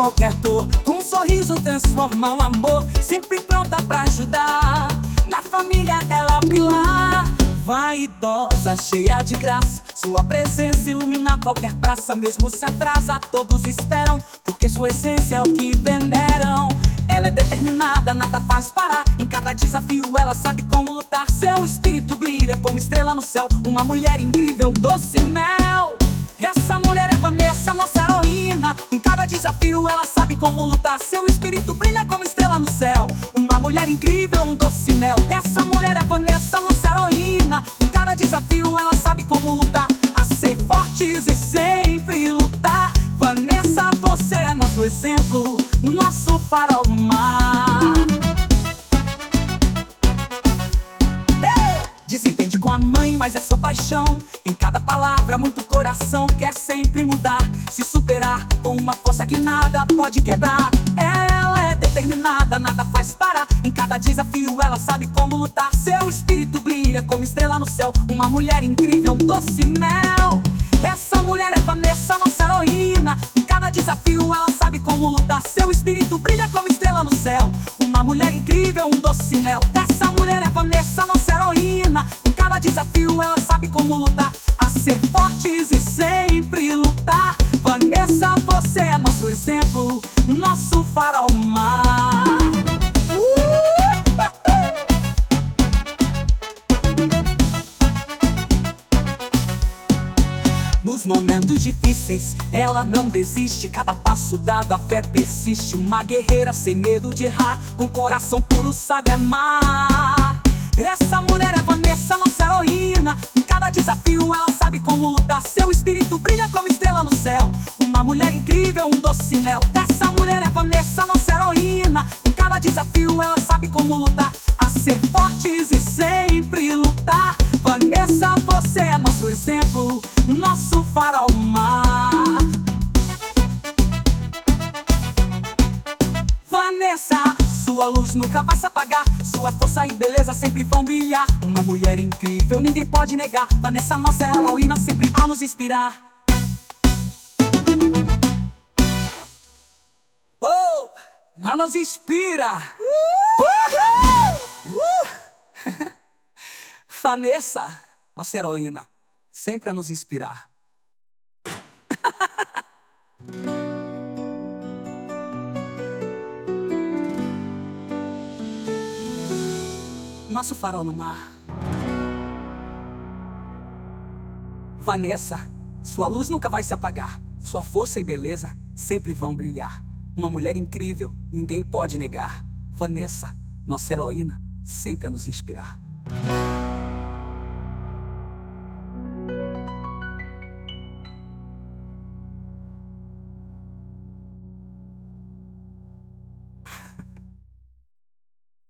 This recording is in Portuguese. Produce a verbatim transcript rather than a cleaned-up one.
qualquer dor. Com um sorriso transforma o amor, sempre pronta pra ajudar. Na família ela é pilar, vaidosa, cheia de graça. Sua presença ilumina qualquer praça. Mesmo se atrasa, todos esperam, porque sua essência é o que veneram. Ela é determinada, nada faz parar. Em cada desafio ela sabe como lutar. Seu espírito brilha como estrela no céu. Uma mulher incrível, doce mel. Essa mulher é Vanessa, nossa heroína. Em cada desafio ela sabe como lutar. Seu espírito brilha como estrela no céu. Uma mulher incrível, um doce mel. Essa mulher é Vanessa, nossa heroína. Em cada desafio ela sabe como lutar. A ser fortes e sempre lutar. Vanessa, você é nosso exemplo, nosso farol no mar. Desentende com a mãe, mas é sua paixão. Em cada palavra, muito coração. Quer sempre mudar, se superar, com uma força que nada pode quebrar. Ela é determinada, nada faz parar. Em cada desafio ela sabe como lutar. Seu espírito brilha como estrela no céu. Uma mulher incrível, doce mel. Essa mulher é Vanessa, nossa heroína. Em cada desafio ela sabe como lutar. Seu espírito brilha como estrela no céu. Uma mulher incrível, um doce mel. Essa mulher é Vanessa, nossa heroína. Em cada desafio ela sabe como lutar. A ser fortes e sempre lutar. Vanessa, você é nosso exemplo, nosso farol no mar. Nos momentos difíceis, ela não desiste. Cada passo dado, a fé persiste. Uma guerreira sem medo de errar, com coração puro sabe amar. Essa mulher é Vanessa, nossa heroína. Em cada desafio ela sabe como lutar. Seu espírito brilha como estrela no céu. Uma mulher incrível, um doce mel. Essa mulher é Vanessa, nossa heroína. Em cada desafio ela sabe como lutar. A ser fortes e sempre lutar. Vanessa, você é nosso exemplo, nosso farol no mar. Vanessa, sua luz nunca vai se apagar. Sua força e beleza sempre vão brilhar. Uma mulher incrível, ninguém pode negar. Vanessa, nossa heroína, sempre a nos inspirar. Oh, a nos inspira. Uh! Uh! Vanessa, nossa heroína, sempre a nos inspirar. Nosso farol no mar. Vanessa, sua luz nunca vai se apagar. Sua força e beleza sempre vão brilhar. Uma mulher incrível, ninguém pode negar. Vanessa, nossa heroína, sempre a nos inspirar.